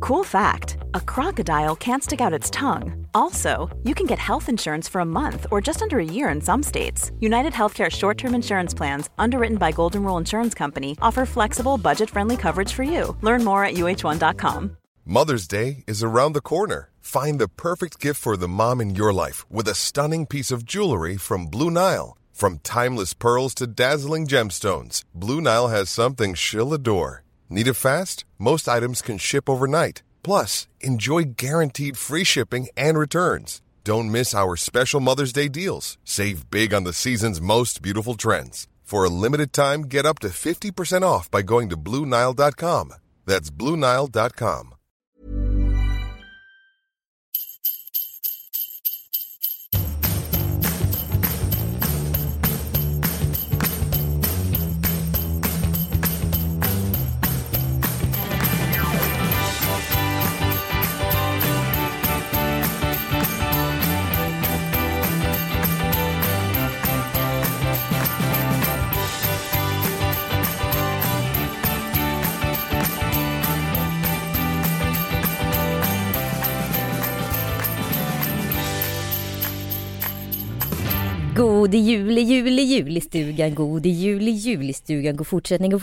Cool fact, a crocodile can't stick out its tongue. Also, you can get health insurance for a month or just under a year in some states. United Healthcare short-term insurance plans, underwritten by Golden Rule Insurance Company, offer flexible, budget-friendly coverage for you. Learn more at uh1.com. Mother's Day is around the corner. Find the perfect gift for the mom in your life with a stunning piece of jewelry from Blue Nile. From timeless pearls to dazzling gemstones, Blue Nile has something she'll adore. Need it fast? Most items can ship overnight. Plus, enjoy guaranteed free shipping and returns. Don't miss our special Mother's Day deals. Save big on the season's most beautiful trends. For a limited time, get up to 50% off by going to BlueNile.com. That's BlueNile.com. God jul i stugan, god jul i stugan, god fortsättning.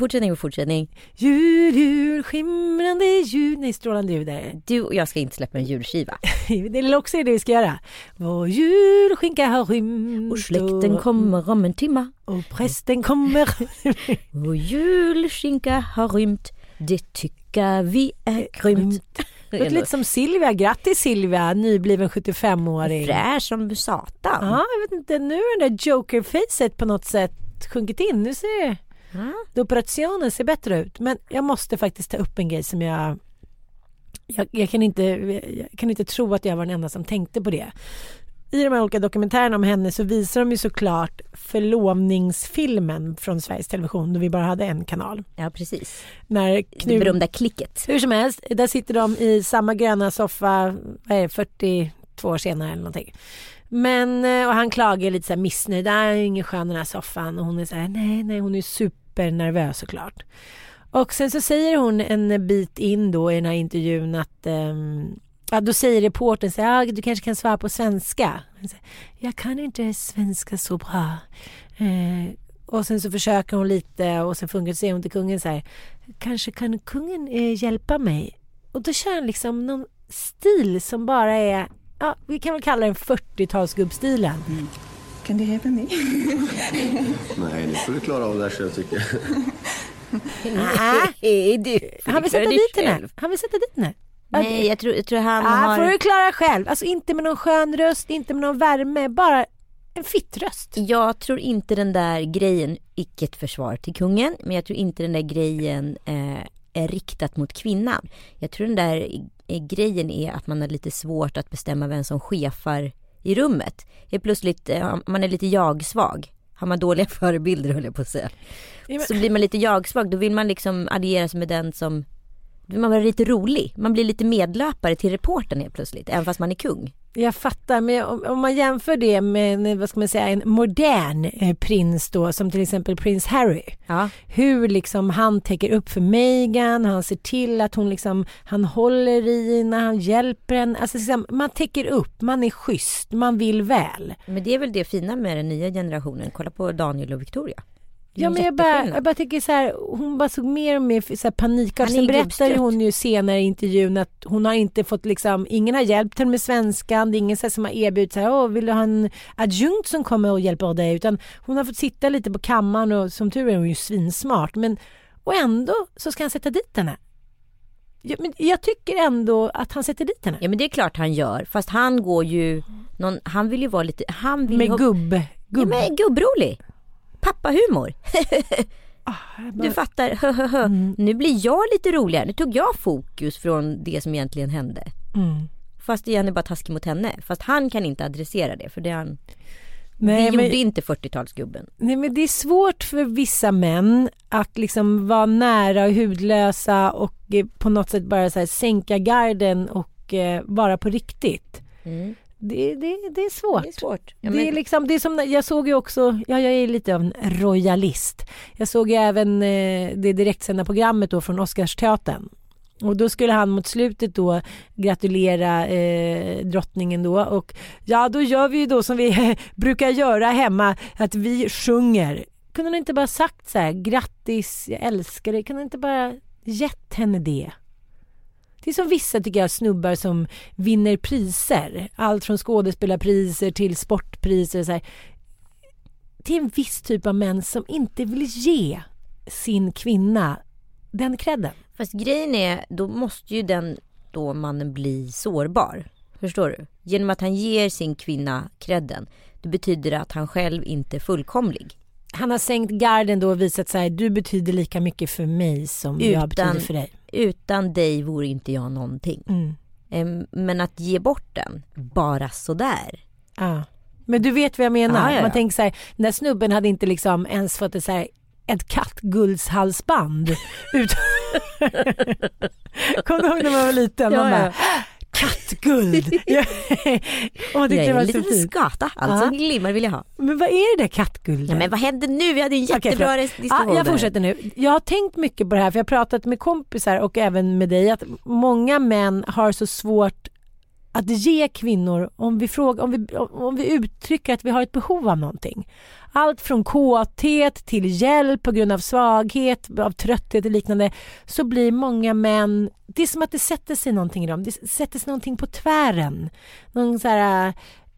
Jul, skimrande jul, nej, strålande jul där. Du och jag ska inte släppa en julskiva. Det är också det vi ska göra. Vår julskinka har rymt. Och släkten kommer om en timma. Och prästen kommer. Vår julskinka har rymt. Det tycker vi är grymt. Det är lite som Silvia. Grattis Silvia, nybliven 75-åring. Fräsch som satan. Ja, jag vet inte, nu är det där joker-facet på något sätt sjunkit in. Nu ser det operationen ser bättre ut. Men jag måste faktiskt ta upp en grej som jag kan inte tro att jag var den enda som tänkte på det. I de här olika dokumentärerna om henne så visar de ju såklart förlovningsfilmen från Sveriges Television då vi bara hade en kanal. Ja, precis. När det berömda klicket. Hur som helst, där sitter de i samma gröna soffa 42 år senare eller någonting. Men, och han klagar lite så här missnöjd. Det är ingen skön den här soffan. Och hon är så här, nej, hon är supernervös såklart. Och sen så säger hon en bit in då i den här intervjun att... då säger reportern så här, du kanske kan svara på svenska. Jag kan inte svenska så bra. Och sen så försöker hon lite och sen säger hon till kungen så här, kanske kan kungen hjälpa mig. Och då kör han liksom någon stil som bara är, vi kan väl kalla den 40-talsgubbstilen. Kan du hjälpa mig? Nej, det får du klara av där själv tycker jag. Han vill sätta dit henne. Nej, jag tror han har... får du klara själv. Alltså inte med någon skön röst, inte med någon värme, bara en fittröst. Jag tror inte den där grejen, icke ett försvar till kungen, men jag tror inte den där grejen är riktat mot kvinnan. Jag tror den där grejen är att man har lite svårt att bestämma vem som chefar i rummet. Plötsligt, man är lite jag-svag. Har man dåliga förebilder, höll jag på att säga. Så blir man lite jag-svag, då vill man liksom addiera sig med den som... Man blir lite rolig. Man blir lite medlöpare till reportern helt plötsligt, även fast man är kung. Jag fattar, men om man jämför det med, vad ska man säga, en modern prins då, som till exempel prins Harry. Ja. Hur liksom han täcker upp för Meghan, han ser till att hon liksom, han håller i när han hjälper henne. Alltså liksom, man täcker upp, man är schysst, man vill väl. Men det är väl det fina med den nya generationen. Kolla på Daniel och Victoria. Ja, men jag bara tycker så här, hon bara såg mer och mer så här panikart. Sen berättade hon ju senare i intervjun att hon har inte fått liksom, ingen har hjälpt henne med svenskan, det är ingen så här, som har erbjudit så här, vill du ha en adjunkt som kommer och hjälper dig, utan hon har fått sitta lite på kammaren och som tur är hon ju svinsmart, men och ändå så ska han sätta dit henne. Ja, men jag tycker ändå att han sätter dit henne. Ja, men det är klart han gör, fast han går ju han vill ju vara lite, han vill med gubb. Ja, men gubbrolig. Pappahumor. Du fattar. Nu blir jag lite roligare. Nu tog jag fokus från det som egentligen hände. Fast igen är bara taskig mot henne. Fast han kan inte adressera det, för det han... Nej, det gjorde inte 40-talsgubben. Nej, men det är svårt för vissa män att liksom vara nära och hudlösa och på något sätt bara så här sänka garden och vara på riktigt. Det är svårt. Det är svårt. Ja, det är liksom, det är som, jag såg ju också, jag är lite av en royalist. Jag såg ju även det direktsända programmet då från Oscarsteatern. Och då skulle han mot slutet då gratulera drottningen då. Och ja, då gör vi ju då som vi brukar göra hemma, att vi sjunger. Kunde han inte bara sagt så här: grattis, jag älskar dig. Kunde han inte bara gett henne det? Det är som vissa, tycker jag, snubbar som vinner priser. Allt från skådespelarpriser till sportpriser. Så här. Det är en viss typ av män som inte vill ge sin kvinna den credden. Fast grejen är, då måste ju den då mannen bli sårbar. Förstår du? Genom att han ger sin kvinna credden, det betyder att han själv inte är fullkomlig. Han har sänkt garden då och visat sig: du betyder lika mycket för mig som jag betyder för dig. Utan dig vore inte jag någonting. Men att ge bort den bara sådär. Ja. Men du vet vad jag menar. Ja. Man tänker så här, den där snubben hade inte liksom ens fått ett kattguldshalsband. Kom du ihåg när man var liten? Man bara, kattguld. Och jag är en liten skata. Alltså glimmar vill jag ha. Men vad är det där kattguldet? Ja, men vad hände nu? Vi hade en jättebra diskussion. Jag fortsätter nu. Jag har tänkt mycket på det här, för jag har pratat med kompisar och även med dig, att många män har så svårt att ge kvinnor, om vi uttrycker att vi har ett behov av någonting. Allt från kåthet till hjälp på grund av svaghet, av trötthet och liknande, så blir många män, det är som att det sätter sig någonting i dem. Det sätter sig någonting på tvären. Någon så här,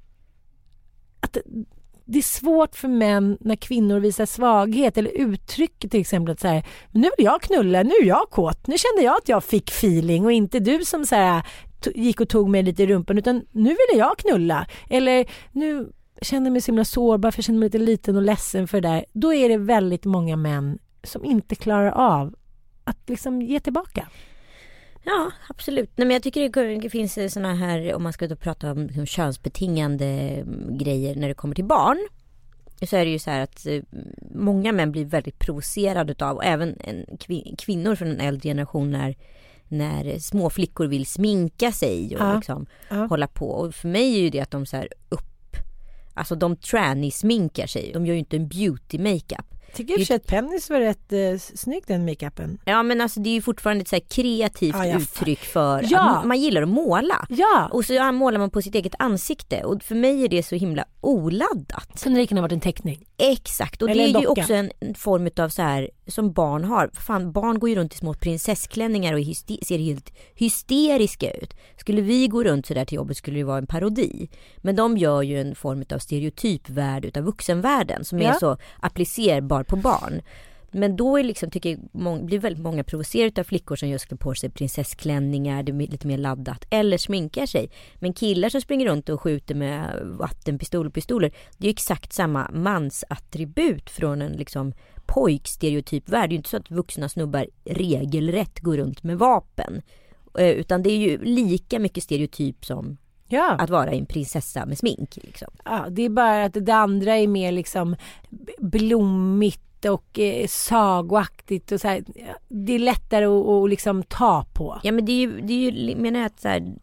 att det är svårt för män när kvinnor visar svaghet eller uttrycker till exempel att så här, nu vill jag knulla, nu är jag kåt, nu kände jag att jag fick feeling och inte du som så här gick och tog mig lite i rumpan, utan nu ville jag knulla, eller nu känner mig så himla sårbar för jag känner mig lite liten och ledsen för det där. Då är det väldigt många män som inte klarar av att liksom ge tillbaka. Ja, absolut. Nej, men jag tycker det finns såna här, om man ska prata om liksom könsbetingande grejer när det kommer till barn, så är det ju så här att många män blir väldigt provocerade av, och även kvinnor från en äldre generation, när små flickor vill sminka sig och liksom hålla på. Och för mig är ju det att de så här alltså de tranny-sminkar sig. De gör ju inte en beauty-makeup. Tycker jag att Pennis var rätt snygg, den makeupen. Ja, men alltså det är ju fortfarande ett så här kreativt uttryck för att man gillar att måla. Ja. Och så målar man på sitt eget ansikte. Och för mig är det så himla oladdat. Så det kan ha varit en teckning. Exakt. Och eller det är ju också en form av så här som barn har. Fan, barn går ju runt i små prinsessklänningar och ser helt hysteriska ut. Skulle vi gå runt så där till jobbet skulle det vara en parodi. Men de gör ju en form av stereotypvärld utav vuxenvärlden som är så applicerbar på barn. Men då är liksom, tycker jag, blir väldigt många provocerade av flickor som just ska på sig prinsessklänningar, det är lite mer laddat, eller sminkar sig. Men killar som springer runt och skjuter med vattenpistoler, det är ju exakt samma mansattribut från en liksom pojkstereotypvärld. Det är ju inte så att vuxna snubbar regelrätt går runt med vapen. Utan det är ju lika mycket stereotyp som att vara en prinsessa med smink. Liksom. Ja, det är bara att det andra är mer liksom blommigt och sagoaktigt och så här, det är lättare att liksom ta på. Ja, men det är ju menar jag att så här,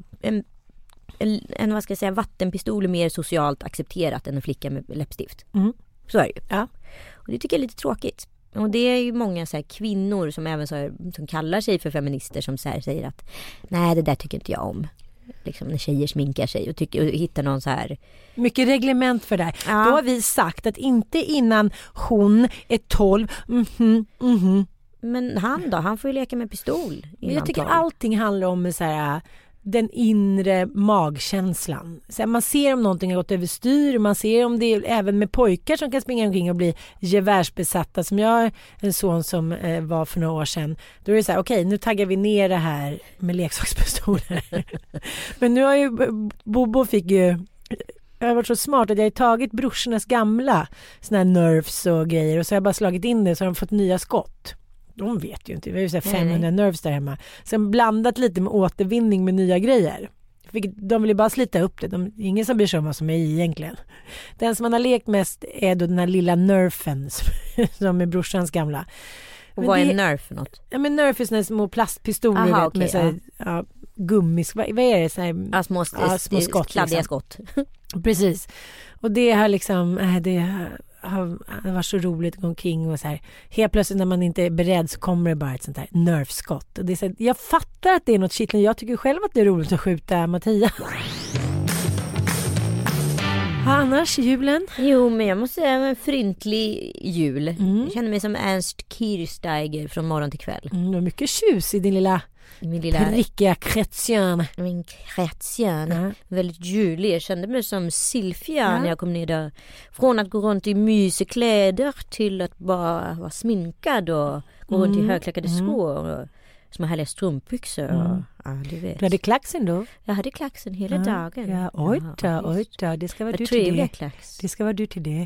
en vad ska jag säga, vattenpistol är mer socialt accepterat än en flicka med läppstift. Så är det ju. Ja. Och det tycker jag är lite tråkigt. Och det är ju många så här kvinnor som även så här, som kallar sig för feminister som så här säger att nej, det där tycker inte jag om. Liksom när tjejer sminkar sig och hittar någon så här mycket reglement för det här. Ja. Då har vi sagt att inte innan hon är 12. Men han får ju leka med pistol. Jag tycker allting handlar om så här, den inre magkänslan. Så man ser om någonting har gått överstyr, man ser om det är även med pojkar som kan springa omkring och bli gevärsbesatta, som jag en son som var för några år sedan. Då är det så här, okej, nu taggar vi ner det här med leksakspistoler. Men nu har ju Bobo jag har varit så smart att jag har tagit brorsornas gamla såna här nerfs och grejer och så har jag bara slagit in det så har de fått nya skott. De vet ju inte. Vi har ju så här 500 nerfs där hemma. Sen blandat lite med återvinning med nya grejer. De vill ju bara slita upp det. Ingen som bryr sig om vad som är i egentligen. Den som man har lekt mest är då den här lilla nerfen som är brorsans gamla. Och vad är nerf för något? Ja, men nerf är såna små plastpistoler. Aha, vet, med så här, gummis. Vad är det? Så här, små skott. Kladdiga skott. Precis. Och det har liksom det var så roligt att gå omkring och så här. Helt plötsligt när man inte är beredd så kommer det bara ett sånt här nerfskott. Och det är så här, jag fattar att det är något kittlande. Jag tycker själv att det är roligt att skjuta Mattias. Annars julen? Jo, men jag måste säga en fryntlig jul. Jag känner mig som Ernst Kirchsteiger från morgon till kväll. Du har mycket tjus i din lilla prickiga chrétien. Min chrétien. Väldigt julig. Jag kände mig som Sylvia när jag kom ner där. Från att gå runt i mysekläder till att bara vara sminkad och gå runt i högklackade skor och små härliga strumpbyxor. Du vet. Du hade klaxen då? Jag hade klaxen hela dagen. Ja, oj då. Det ska vara du till det. Klax. Det ska vara du till det.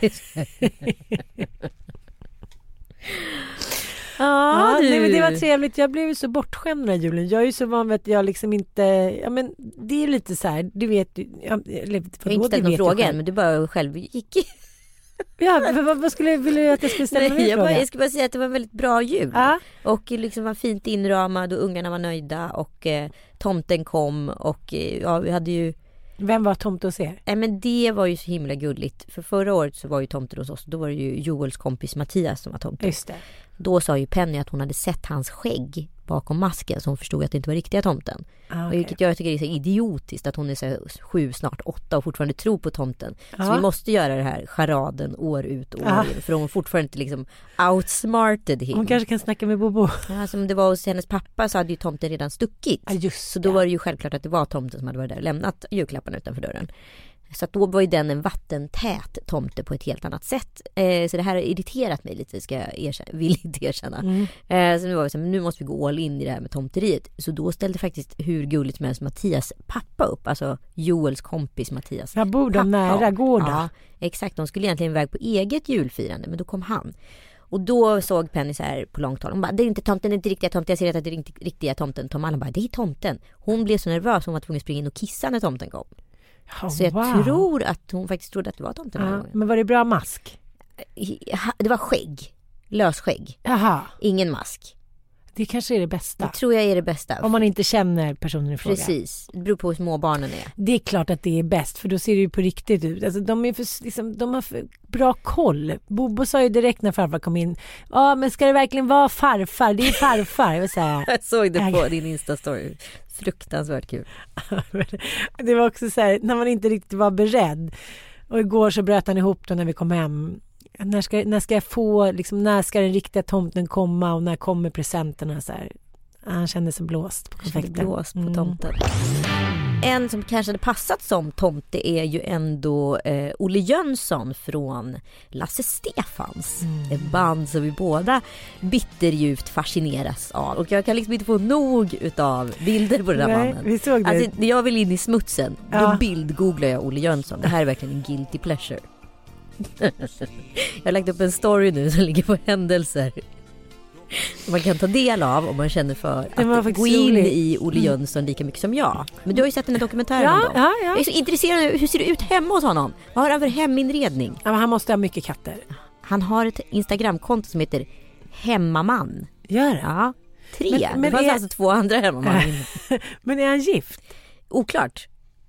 Nej, men det var trevligt. Jag blev ju så bortskämd den här julen. Jag är ju så van vid att jag liksom inte... Ja, men det är lite så här, du vet... Jag har inte ställt någon fråga än, men du bara själv gick. Ja, vill du att jag skulle ställa mig fråga? Jag skulle bara säga att det var en väldigt bra jul. Och liksom var fint inramad och ungarna var nöjda och tomten kom och vi hade ju... Vem var tomte hos er? Men det var ju så himla gulligt. För förra året så var ju tomten hos oss. Då var det ju Joels kompis Mattias som var tomten. Just det. Då sa ju Penny att hon hade sett hans skägg bakom masken, så hon förstod att det inte var riktiga tomten. Okay. Och vilket jag tycker är så idiotiskt att hon är så 7, snart 8 och fortfarande tror på tomten. Så vi måste göra det här charaden år ut och år in, för hon fortfarande inte liksom outsmarted him. Hon kanske kan snacka med Bobo. Ja, som det var hos hennes pappa så hade ju tomten redan stuckit. Just så då var det ju självklart att det var tomten som hade varit där och lämnat julklapparna utanför dörren. Så att då var ju den en vattentät tomte på ett helt annat sätt. Så det här har irriterat mig lite, ska jag villigt erkänna. Så nu var vi så här, nu måste vi gå all in i det här med tomteriet. Så då ställde faktiskt hur gulligt som helst Mattias pappa upp. Alltså Joels kompis Mattias. Jag bor de nära gården. Ja, exakt. De skulle egentligen iväg på eget julfirande, men då kom han. Och då såg Penny så här på långt håll. Hon bara, det är inte tomten, det är inte riktiga tomten. Jag ser att det är inte riktiga tomten. Tom Allen bara, det är tomten. Hon blev så nervös, hon var tvungen att springa in och kissa när tomten kom. Så jag tror att hon faktiskt trodde att det var tomten. Men var det bra mask? Det var skägg. Lösskägg. Jaha. Ingen mask. Det kanske är det bästa. Det tror jag är det bästa. Om man inte känner personen i fråga. Precis. Det beror på hur små barnen är. Det är klart att det är bäst, för då ser det ju på riktigt ut. Alltså, de har för bra koll. Bobo sa ju direkt när farfar kom in, men ska det verkligen vara farfar? Det är farfar. Jag såg det på din Insta-story. Fruktansvärt kul. Det var också så här, när man inte riktigt var beredd. Och igår så bröt han ihop då när vi kom hem. När ska jag få, liksom, när ska den riktiga tomten komma och när kommer presenterna så här. Han kände sig blåst på konfekten. Blåst på tomten. En som kanske hade passat som tomte är ju ändå Olle Jönsson från Lasse Stefans. Ett band som vi båda bitterljuvt fascineras av. Och jag kan liksom inte få nog utav bilder på den där mannen. Vi såg det. Alltså, när jag vill in i smutsen, då bildgooglar jag Olle Jönsson. Det här är verkligen en guilty pleasure. Jag har lagt upp en story nu som ligger på händelser man kan ta del av om man känner för att gå in i Olle Jönsson lika mycket som jag. Men du har ju sett den här dokumentären om dem. Ja. Jag är så intresserad av hur ser det ut hemma hos honom. Vad har han för heminredning? Ja, men han måste ha mycket katter. Han har ett Instagramkonto som heter Hemmaman. Gör det? Ja, 3. Men det fanns alltså 2 andra hemmaman. Men är han gift? Oklart.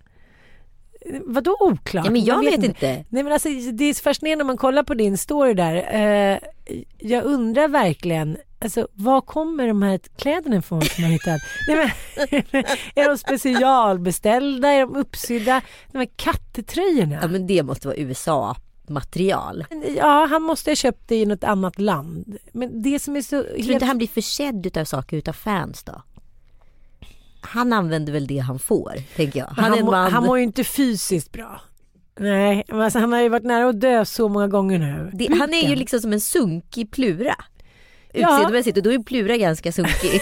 Vadå oklart? Ja, men jag vet inte. Nej, men alltså, det är fascinerande när man kollar på din story där. Jag undrar verkligen, alltså, var kommer de här kläderna ifrån som man hittat? Nej, men, är de specialbeställda? Är de uppsydda? De här kattetröjorna? Ja, men det måste vara USA-material. Ja, han måste ha köpt det i något annat land. Men det som är så... Tror inte han blir försedd utav saker utav fans då? Han använder väl det han får, tänker jag. Han mår ju inte fysiskt bra. Nej, men alltså, han har ju varit nära att dö så många gånger nu. Han är ju liksom som en sunkig Plura. Utseendemässigt, och då är Plura ganska sunkig.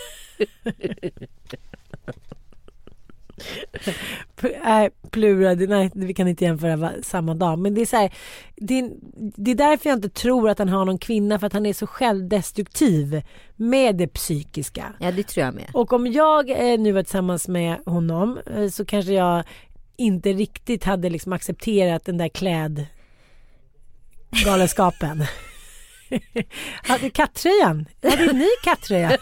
Plura, nej, vi kan inte jämföra samma dag. Men det är så här, det är därför jag inte tror att han har någon kvinna, för att han är så självdestruktiv med det psykiska. Ja, det tror jag med. Och om jag nu var tillsammans med honom, så kanske jag inte riktigt hade liksom accepterat den där galenskapen. Hade kattröjan? Hade en ny kattröja?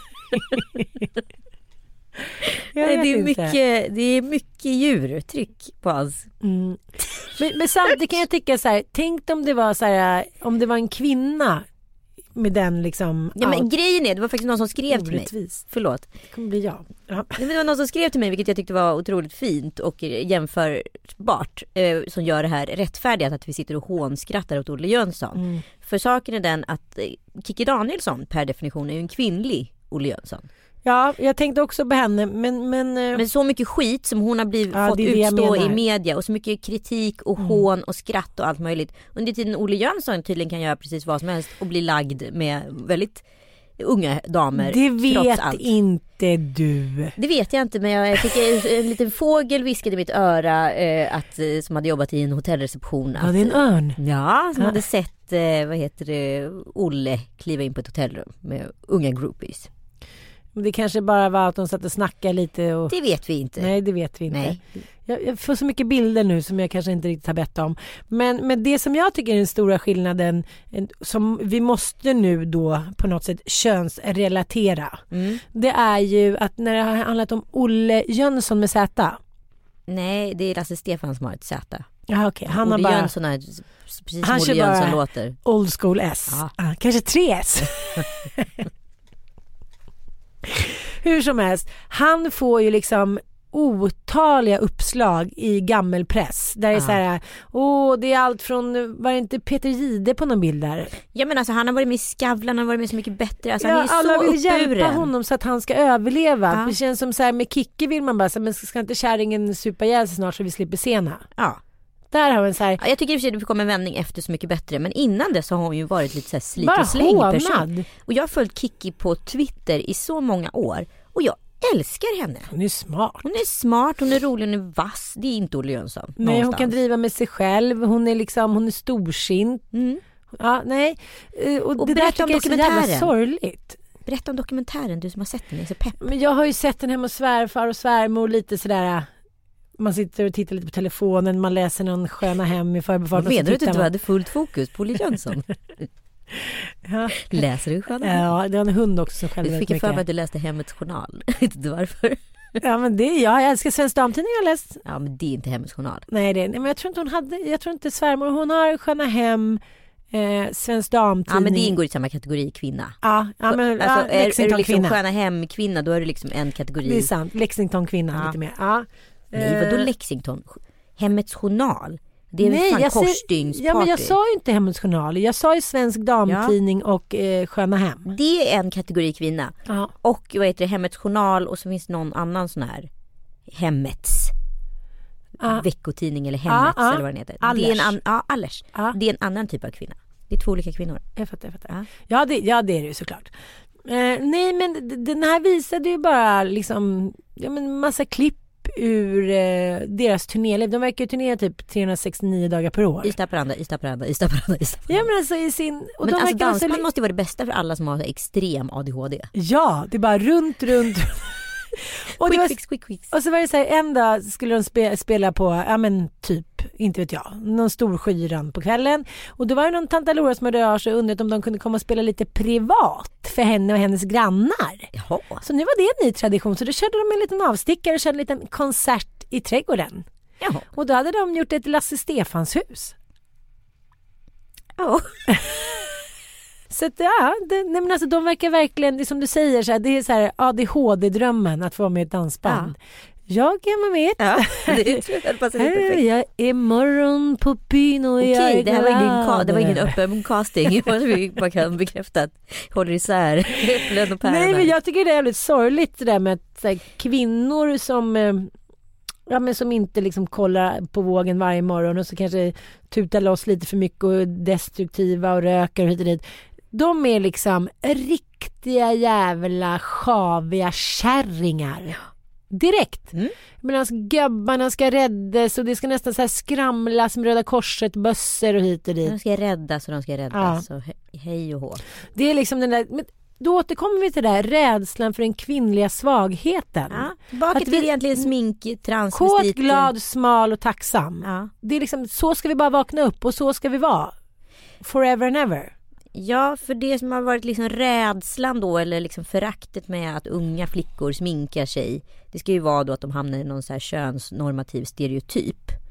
Det är mycket djurtryck på hans Men samtidigt kan jag tycka så här, tänk om det var så här, om det var en kvinna med den liksom. Ja, men grejen är, det var faktiskt någon som skrev till mig. Förlåt. Det kommer bli jag. Ja. Det var någon som skrev till mig, vilket jag tyckte var otroligt fint och jämförbart, som gör det här rättfärdigt att vi sitter och hånskrattar åt Olle Jönsson. För saken är den att Kikki Danielsson per definition är ju en kvinnlig Olle Jönsson. Ja, jag tänkte också på henne, men så mycket skit som hon har fått utstå i media och så mycket kritik och hån och skratt och allt möjligt. Under tiden Olle Jönsson tydligen kan göra precis vad som helst och bli lagd med väldigt unga damer. Det vet inte du. Det vet jag inte, men jag fick en liten fågel viskade i mitt öra som hade jobbat i en hotellreception. Ja, det är en örn. Ja, som hade sett Olle kliva in på ett hotellrum med unga groupies. Det kanske bara var att de satt och snackade lite. Och... Det vet vi inte. Nej, det vet vi inte. Nej. Jag får så mycket bilder nu som jag kanske inte riktigt har bett om. Men det som jag tycker är den stora skillnaden som vi måste nu då på något sätt könsrelatera. Det är ju att när det har handlat om Olle Jönsson med Z. Nej, det är Lasse Stefan som har ett Z. Ja, okej. Han Olle har bara... Jönsson är precis som Olle Jönsson låter. Old school S. Ja. Kanske 3S. Hur som helst, han får ju liksom otaliga uppslag i gammelpress där det är så här, det är allt från, var det inte Peter Jihde på någon bild där? Ja, men alltså han har varit med i Skavlan, han har varit med så mycket bättre, alltså, han är alla så vill hjälpa uppburen. honom så att han ska överleva. Det känns som så här, med Kikki vill man bara så, men ska inte kärringen supa ihjäl sig snart så vi slipper sena? Ja. Där har vi så här... Jag tycker i och för sig att det kommer en vändning efter Så mycket bättre, men innan det så har hon ju varit lite så här slit och släng person. Och jag har följt Kikki på Twitter i så många år och jag älskar henne. Hon är smart. Hon är rolig, hon är vass. Det är inte Olle Jönsson. Nej, någonstans. Hon kan driva med sig själv. Hon är storsint. Ja, nej. Och det där tycker jag är så jävla sorgligt. Berätta om dokumentären, du som har sett den, är så pepp. Men jag har ju sett den hemma hos svärfar och svärmor lite sådär. Man sitter och tittar lite på telefonen, man läser någon Sköna hem i förbifarten. Menar du att du hade fullt fokus på Olle Jönsson? Ja. Läser du Sköna hem? Ja, det var en hund också som själv. Du fick för mig att du läste Hemmets journal. Vet inte varför. Ja, men jag älskar Svensk Damtidning, jag har läst. Ja, men det är inte Hemmets journal. Nej, men jag tror inte jag tror inte svärmor, hon har Sköna hem, Svensk Damtidning. Ja, men det ingår i samma kategori kvinna. Ja, men alltså, är du liksom Sköna hem kvinna, då är du liksom en kategori. Det är sant, Lexington kvinna lite mer. Ja. Nej, vadå Lexington? Hemmets journal. Det är väl fan korsstygnsparty. Ja, men jag sa ju inte Hemmets journal. Jag sa ju Svensk Damtidning och Sköna hem. Det är en kategori kvinna. Ja. Och vad heter det? Hemmets journal, och så finns det någon annan sån här Hemmets veckotidning eller Hemmets eller vad den heter. Allers. Det är Allers. Det är en annan typ av kvinna. Det är två olika kvinnor. Jag fattar. Ja, det är det ju såklart. Nej, men den här visade ju bara liksom massa klipp ur deras turnéliv. De verkar ju turnera typ 369 dagar per år. Istaparanda. Ja, men alltså i sin... Och men de alltså dansband måste ju vara det bästa för alla som har extrem ADHD. Ja, det är bara runt. Och quick fix. Och så var det så här, en dag skulle de spela på, typ, inte vet jag, någon stor skyran på kvällen. Och då var det någon tanta Laura som hade rört sig och undrat om de kunde komma och spela lite privat för henne och hennes grannar. Jaha. Så nu var det en ny tradition. Så då körde de en liten avstickare och körde en liten konsert i trädgården. Jaha. Och då hade de gjort ett Lasse Stefans hus. Ja. Så att, men alltså, de verkar verkligen, det som du säger, så här, det är så här ADHD-drömmen att få vara med i ett dansband. Ja. Jag kan vara med. Ja, det passar perfekt. Jag är morgon på byn och jag är glad. Det var ingen öppen casting. Jag bara kan bekräfta att håller isär äpplen och päron. Nej, men jag tycker det är jävligt sorgligt det där med att här, kvinnor som inte liksom kollar på vågen varje morgon och så kanske tutar loss lite för mycket och är destruktiva och röker och hit och dit. De är liksom riktiga jävla sjaviga kärringar. Direkt. Medan gubbarna ska räddas och det ska nästan så här skramlas med Röda Korset, bössor och hit och dit. De ska räddas och hej och hå. Det är liksom den där... Då återkommer vi till det där rädslan för den kvinnliga svagheten. Ja, tillbaka till egentligen smink, trans, kåt, glad, smal och tacksam. Ja. Det är liksom, så ska vi bara vakna upp och så ska vi vara. Forever and ever. Ja, för det som har varit liksom rädslan då, eller liksom föraktet med att unga flickor sminkar sig, det ska ju vara då att de hamnar i någon så här könsnormativ stereotyp.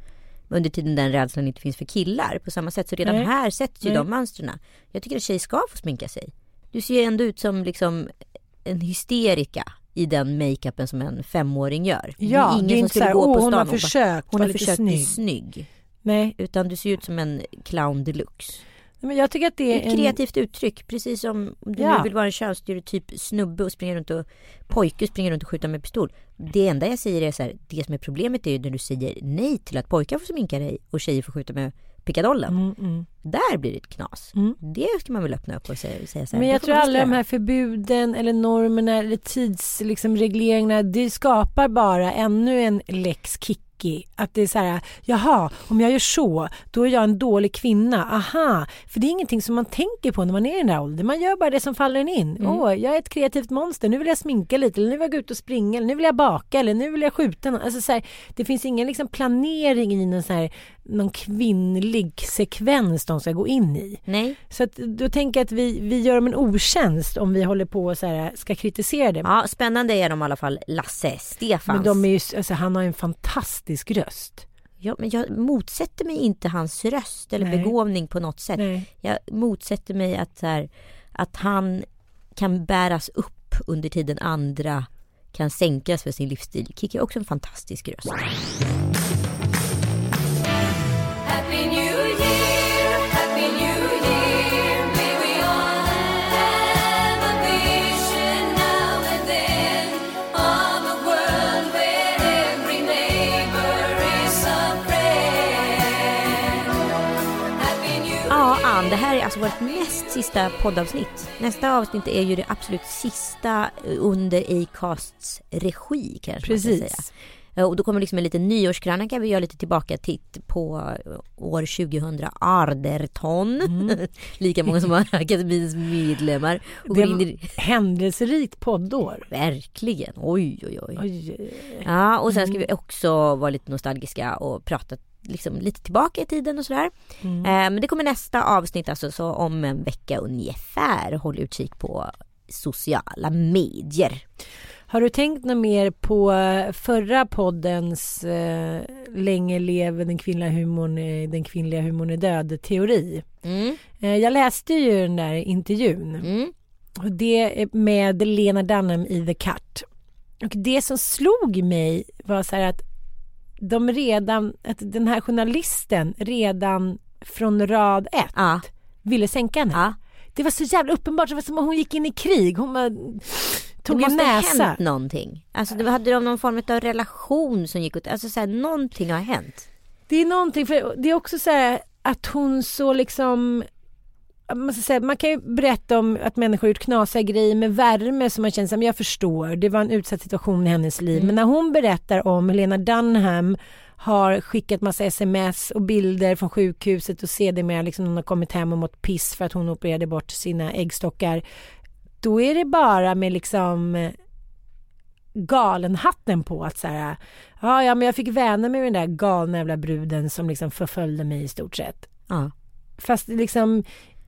under tiden den rädslan inte finns för killar. På samma sätt så redan här sätts ju de mönstren. Jag tycker att tjej ska få sminka sig. Du ser ju ändå ut som liksom en hysterika i den makeupen som en 5-åring gör. Ja, det är ingen som skulle gå på stan. Hon har försökt bli snygg. Nej. Utan du ser ut som en clown deluxe. Men jag tycker att det är ett kreativt uttryck. Precis som om du nu vill vara en könsstereotyp snubbe och springer runt och pojke springer runt och skjuter med pistol. Det enda jag säger är så här, det som är problemet är ju när du säger nej till att pojkar får sminka dig och tjejer får skjuta med pickadollen. Där blir det ett knas. Det ska man väl öppna upp och säga så här. Men jag tror alla de här förbuden eller normerna eller tidsregleringarna, det skapar bara ännu en lex Kicki. Att det är så här, jaha, om jag gör så, då är jag en dålig kvinna. Aha, för det är ingenting som man tänker på när man är i den här åldern. Man gör bara det som faller en in. Jag är ett kreativt monster, nu vill jag sminka lite, eller nu vill jag gå ut och springa, eller nu vill jag baka, eller nu vill jag skjuta. Alltså så här, det finns ingen liksom planering i någon kvinnlig sekvens de ska gå in i. Nej. Så att, då tänker jag att vi gör dem en otjänst om vi håller på och så här, ska kritisera det. Ja, spännande är de i alla fall. Lasse Stefans. Men de är ju, alltså, han har en fantastisk röst. Ja, men jag motsätter mig inte hans röst eller begåvning på något sätt. Nej. Jag motsätter mig att han kan bäras upp under tiden andra kan sänkas för sin livsstil. Kicki är också en fantastisk röst. Det här är alltså vårt näst sista poddavsnitt. Nästa avsnitt är ju det absolut sista under Acasts regi, kanske. Precis. Man kan säga. Och då kommer liksom en liten nyårskrönika. Vi gör lite tillbaka titt på år 2000 Arderton. Lika många som har akademins medlemmar. Och det är händelserikt poddår. Verkligen. Oj. Ja, och sen ska vi också vara lite nostalgiska och prata liksom lite tillbaka i tiden och sådär. Men det kommer nästa avsnitt alltså, så om en vecka ungefär. Håll utkik på sociala medier. Har du tänkt något mer på förra poddens länge lever den kvinnliga humorn är död teori? Jag läste ju den där intervjun. Och det är med Lena Dunham i The Cut. Och det som slog mig var så här att att den här journalisten redan från rad 1 ville sänka henne. Det var så jävla uppenbart. Det var som att hon gick in i krig. Hon bara tog en näsa. Det måste ha hänt någonting. Alltså det hade de någon form av relation som gick ut. Alltså så här, någonting har hänt. Det är någonting, för det är också så här att hon så liksom, man kan ju berätta om att människor gjort knasiga grejer med värme som man känner som jag förstår. Det var en utsatt situation i hennes liv. Men när hon berättar om Lena Dunham har skickat massa sms och bilder från sjukhuset och sedermera liksom hon har kommit hem och mått piss för att hon opererade bort sina äggstockar. Då är det bara med liksom galenhatten på att så här, ja men jag fick vänner med den där galna jävla bruden som liksom förföljde mig i stort sett. Fast liksom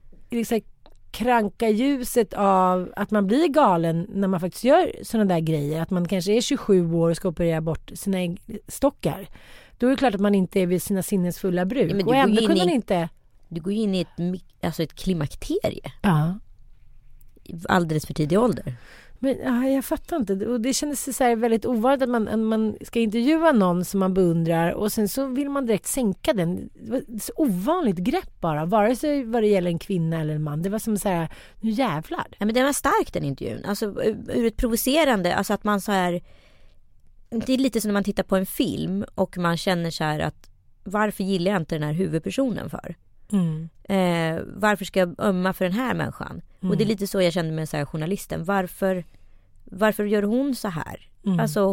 kranka ljuset av att man blir galen när man faktiskt gör sådana där grejer, att man kanske är 27 år och ska operera bort sina äggstockar. Då är det klart att man inte är vid sina sinnesfulla bruk. Ja, och ändå kunde man inte. Du går in i ett klimakterie. Ja. Alldeles för tidig ålder. Men jag fattar inte. Och det kändes så här väldigt ovanligt att man ska intervjua någon som man beundrar och sen så vill man direkt sänka den. Det var ett så ovanligt grepp bara. Vare sig vad det gäller en kvinna eller en man. Det var som så här, nu jävlar. Ja, men det var stark den intervjun. Alltså ur ett provocerande, alltså att man så här, det är lite som när man tittar på en film och man känner så här att varför gillar jag inte den här huvudpersonen för? Varför ska jag ömma för den här människan? Och det är lite så jag kände med så här journalisten. Varför gör hon så här? Alltså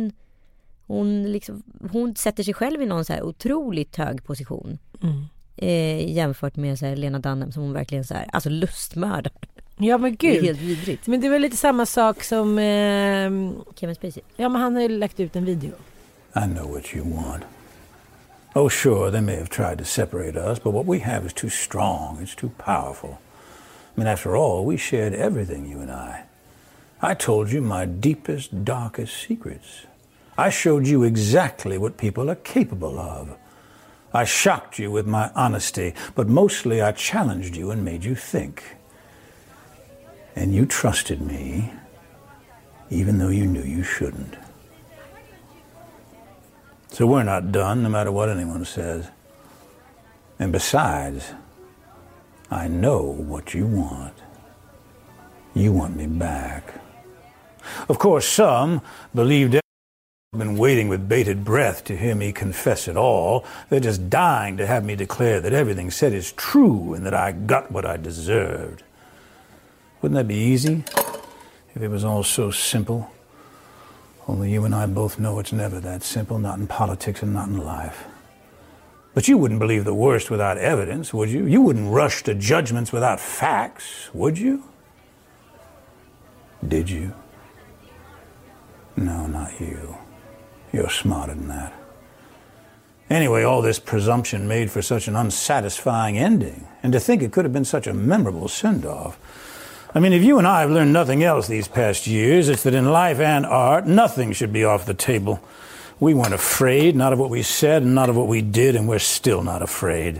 hon sätter sig själv i någon så här otroligt hög position jämfört med så här Lena Dunham som hon verkligen så här, alltså lustmördar. Ja men gud. Det är helt vidrigt. Men det var lite samma sak som Kevin Spacey. Ja men han har ju lagt ut en video. I know what you want. Oh, sure, they may have tried to separate us, but what we have is too strong, it's too powerful. I mean, after all, we shared everything, you and I. I told you my deepest, darkest secrets. I showed you exactly what people are capable of. I shocked you with my honesty, but mostly I challenged you and made you think. And you trusted me, even though you knew you shouldn't. So we're not done, no matter what anyone says. And besides, I know what you want. You want me back. Of course, some believed I've been waiting with bated breath to hear me confess it all. They're just dying to have me declare that everything said is true and that I got what I deserved. Wouldn't that be easy if it was all so simple? Only you and I both know it's never that simple, not in politics and not in life. But you wouldn't believe the worst without evidence, would you? You wouldn't rush to judgments without facts, would you? Did you? No, not you. You're smarter than that. Anyway, all this presumption made for such an unsatisfying ending. And to think it could have been such a memorable send-off. I mean, if you and I have learned nothing else these past years, it's that in life and art, nothing should be off the table. We weren't afraid, not of what we said and not of what we did, and we're still not afraid.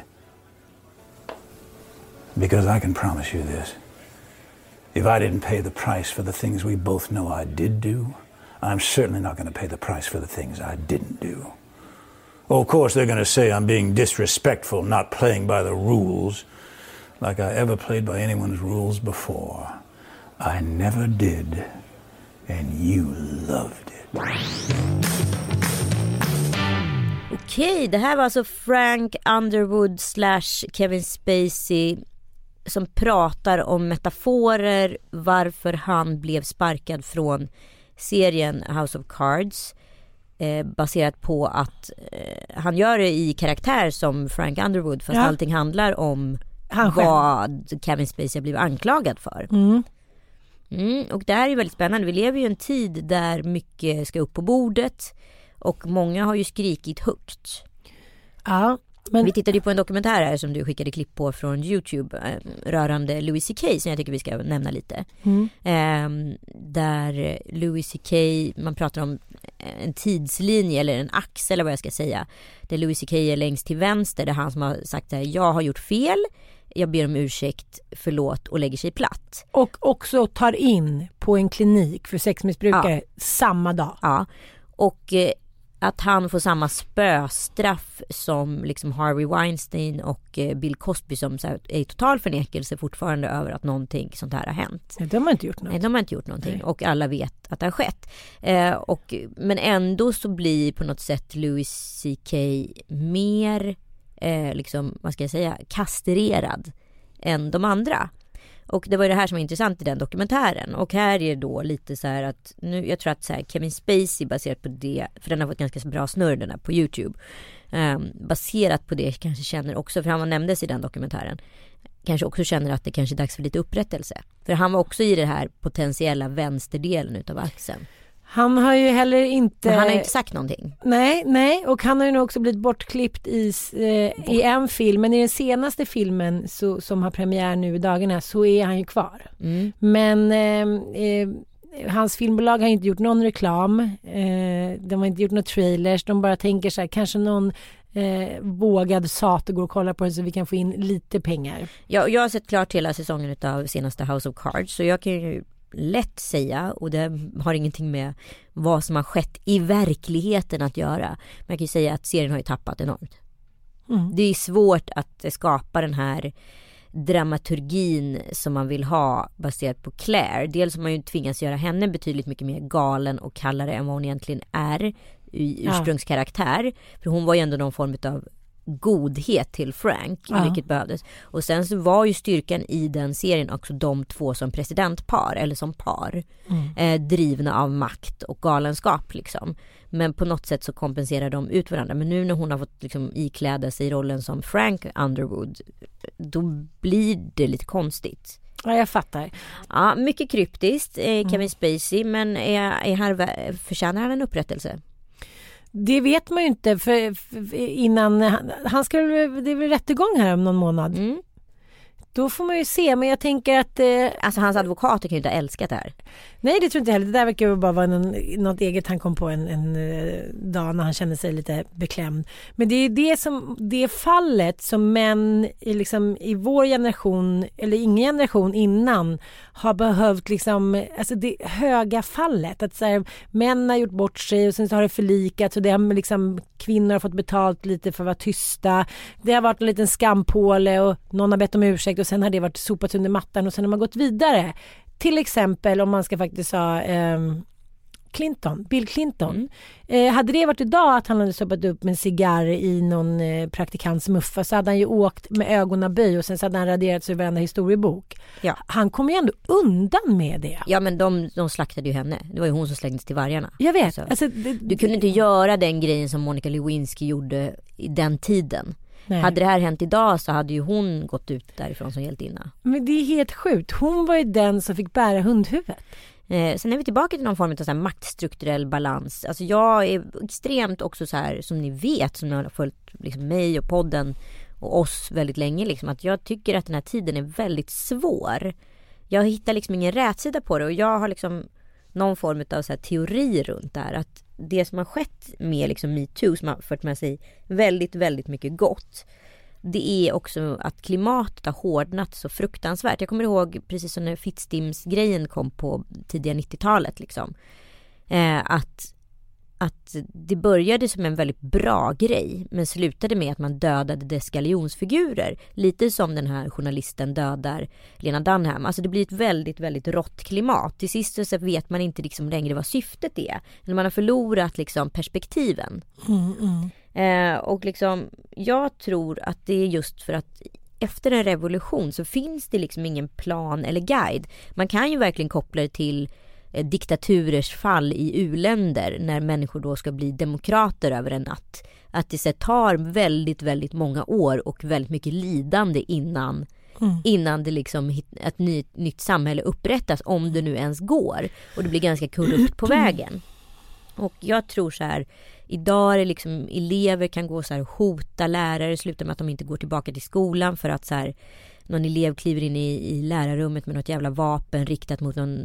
Because I can promise you this. If I didn't pay the price for the things we both know I did do, I'm certainly not going to pay the price for the things I didn't do. Oh, of course, they're going to say I'm being disrespectful, not playing by the rules, like I ever played by anyone's rules before. I never did, and you loved it. Okej, det här var alltså Frank Underwood / Kevin Spacey som pratar om metaforer varför han blev sparkad från serien House of Cards, baserat på att han gör det i karaktär som Frank Underwood, fast allting handlar om vad Kevin Spacey har blivit anklagad för. Och det här är väldigt spännande. Vi lever ju i en tid där mycket ska upp på bordet och många har ju skrikit högt. Ja. Men... Vi tittade ju på en dokumentär här som du skickade klipp på från YouTube rörande Louis CK som jag tycker vi ska nämna lite. Där Louis CK, man pratar om en tidslinje eller en axel eller vad jag ska säga. Där Louis CK är längst till vänster, där han som har sagt att jag har gjort fel, jag ber om ursäkt, förlåt och lägger sig platt. Och också tar in på en klinik för sexmissbrukare samma dag. Ja, och att han får samma spöstraff som liksom Harvey Weinstein och Bill Cosby som så här, är i total förnekelse fortfarande över att någonting sånt här har hänt. Nej, de har inte gjort något. Nej, de har inte gjort någonting. Och alla vet att det har skett. Men ändå så blir på något sätt Louis CK mer liksom, vad ska jag säga, kastrerad än de andra. Och det var det här som var intressant i den dokumentären. Och här är det då lite så här att nu, jag tror att så här, Kevin Spacey baserat på det, för den har fått ganska bra snurr den här på YouTube, baserat på det kanske känner också, för han nämndes i den dokumentären, kanske också känner att det kanske är dags för lite upprättelse. För han var också i det här potentiella vänsterdelen utav axeln. Han har ju heller inte... Men han har inte sagt någonting. Nej, och han har ju nog också blivit bortklippt i en film. Men i den senaste filmen som har premiär nu i dagarna så är han ju kvar. Men hans filmbolag har inte gjort någon reklam. De har inte gjort några trailers. De bara tänker så här, kanske någon vågad sat och går och kollar på det så vi kan få in lite pengar. Ja, jag har sett klart hela säsongen av senaste House of Cards, så jag kan ju lätt säga, och det har ingenting med vad som har skett i verkligheten att göra, men jag kan ju säga att serien har ju tappat enormt. Det är svårt att skapa den här dramaturgin som man vill ha baserat på Claire. Dels har man ju tvingats göra henne betydligt mycket mer galen och kallare än vad hon egentligen är i ursprungskaraktär, för hon var ju ändå någon form av godhet till Frank, vilket behövdes. Och sen så var ju styrkan i den serien också de två som presidentpar eller som par, drivna av makt och galenskap liksom. Men på något sätt så kompenserar de ut varandra. Men nu när hon har fått liksom ikläda sig rollen som Frank Underwood, då blir det lite konstigt. Ja, jag fattar. Ja, mycket kryptiskt Kevin Spacey, men förtjänar han en upprättelse? Det vet man ju inte, för innan han ska, det är väl rättegång här om någon månad. Då får man ju se, men jag tänker att... Alltså hans advokater kan ju inte ha älskat det här. Nej, det tror inte jag heller. Det där verkar ju bara vara något eget han kom på en dag när han kände sig lite beklämd. Men det är det fallet som män liksom, i vår generation, eller ingen generation innan, har behövt liksom, alltså det höga fallet. Att så här, män har gjort bort sig och sen så har det förlikats och det har liksom, kvinnor har fått betalt lite för att vara tysta. Det har varit en liten skampåle och någon har bett om ursäkt och sen har det varit sopat under mattan och sen har man gått vidare. Till exempel om man ska faktiskt ha Bill Clinton. Hade det varit idag att han hade stoppat upp med en cigarr i någon praktikants muffa, så hade han ju åkt med ögonen böj och sen så hade han raderat sig i varenda historiebok. Ja. Han kom ju ändå undan med det. Ja, men de slaktade ju henne. Det var ju hon som slängdes till vargarna. Jag vet. Alltså, du kunde inte göra den grejen som Monica Lewinsky gjorde i den tiden. Nej. Hade det här hänt idag så hade ju hon gått ut därifrån som hjältinna. Men det är helt sjukt. Hon var ju den som fick bära hundhuvudet. Sen är vi tillbaka till någon form av så här maktstrukturell balans. Alltså jag är extremt också så här, som ni vet, som ni har följt liksom mig och podden och oss väldigt länge, liksom, att jag tycker att den här tiden är väldigt svår. Jag hittar liksom ingen rätsida på det och jag har liksom någon form av så här teori runt det här, att det som har skett med liksom MeToo, som har fört med sig väldigt, väldigt mycket gott, det är också att klimatet har hårdnat så fruktansvärt. Jag kommer ihåg precis som när Fitzstims-grejen kom på tidiga 90-talet liksom, att det började som en väldigt bra grej men slutade med att man dödade dess galjonsfigurer. Lite som den här journalisten dödar Lena Dunham. Alltså det blir ett väldigt, väldigt rått klimat. Till sist så vet man inte liksom längre vad syftet är. När man har förlorat liksom perspektiven. Och liksom, jag tror att det är just för att efter en revolution så finns det liksom ingen plan eller guide. Man kan ju verkligen koppla det till diktaturers fall i u-länder när människor då ska bli demokrater över en natt. Att det så tar väldigt, väldigt många år och väldigt mycket lidande innan det liksom ett nytt samhälle upprättas, om det nu ens går. Och det blir ganska korrupt på vägen. Och jag tror så här, idag är det liksom, elever kan gå så här, hota lärare, sluta med att de inte går tillbaka till skolan för att så här, någon elev kliver in i lärarrummet med något jävla vapen riktat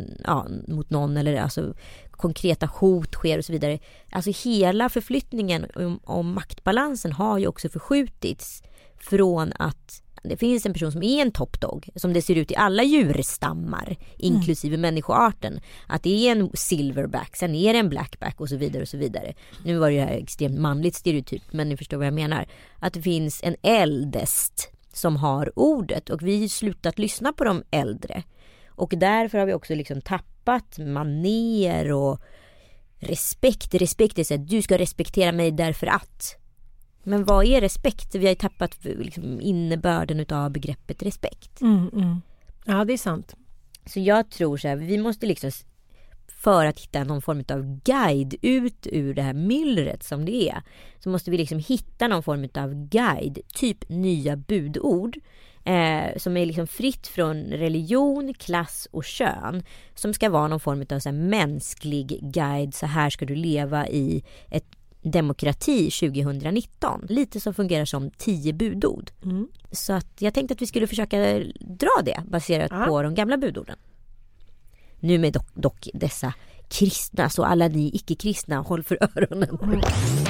mot någon eller alltså konkreta hot sker och så vidare. Alltså hela förflyttningen om maktbalansen har ju också förskjutits från att det finns en person som är en toppdog, som det ser ut i alla djurstammar inklusive människoarten, att det är en silverback, sen är det en blackback och så vidare och så vidare. Nu var det ju här extremt manligt stereotyp, men ni förstår vad jag menar. Att det finns en äldst som har ordet och vi har slutat lyssna på de äldre. Och därför har vi också liksom tappat maner och respekt. Respekt är så att du ska respektera mig därför att. Men vad är respekt? Vi har ju tappat liksom innebörden av begreppet respekt. Ja, det är sant. Så jag tror så här, vi måste liksom, för att hitta någon form av guide ut ur det här myllret som det är, så måste vi liksom hitta någon form av guide, typ nya budord, som är liksom fritt från religion, klass och kön, som ska vara någon form av så här mänsklig guide. Så här ska du leva i ett demokrati 2019. Lite som fungerar som 10 budord. Så att jag tänkte att vi skulle försöka dra det baserat på de gamla budorden. Nu med dock dessa kristna, så alla ni icke-kristna, håll för öronen.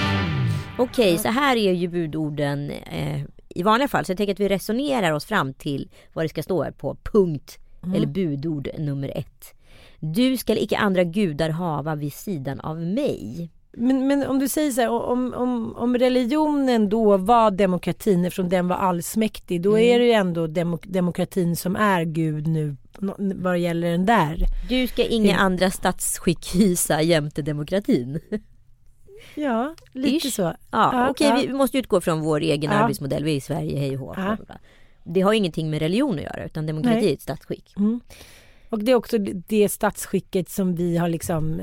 Okej, så här är ju budorden i vanliga fall. Så jag tänker att vi resonerar oss fram till vad det ska stå här på punkt eller budord nummer 1. Du ska icke andra gudar hava vid sidan av mig. Men om du säger så här, om religionen då var demokratin, eftersom den var allsmäktig, då är det ju ändå demokratin som är Gud nu vad det gäller den där. Du ska inga andra statsskick hysa jämte demokratin. Ja, lite så. Ja, okej, vi måste utgå från vår egen arbetsmodell. Vi är i Sverige, hej och hå. Det har ingenting med religion att göra, utan demokrati är ett statsskick. Och det är också det statsskicket som vi har liksom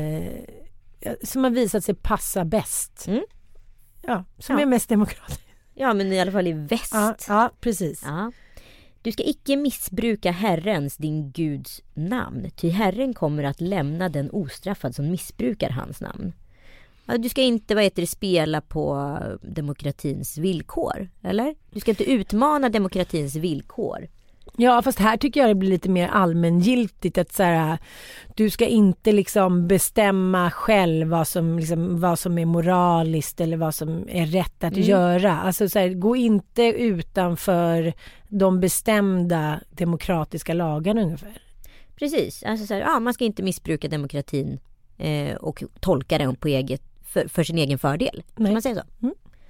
som har visat sig passa bäst. Ja, som är mest demokratiskt. Ja, men i alla fall i väst. Ja, precis. Ja. Du ska icke missbruka Herrens, din Guds namn, ty Herren kommer att lämna den ostraffad som missbrukar hans namn. Ja, du ska inte spela på demokratins villkor, eller? Du ska inte utmana demokratins villkor. Ja, fast här tycker jag det blir lite mer allmängiltigt att så här, du ska inte liksom bestämma själv vad som är moraliskt eller vad som är rätt att göra. Alltså så här, gå inte utanför de bestämda demokratiska lagarna ungefär. Precis, alltså så här, man ska inte missbruka demokratin och tolka den på för sin egen fördel. Kan man säga så?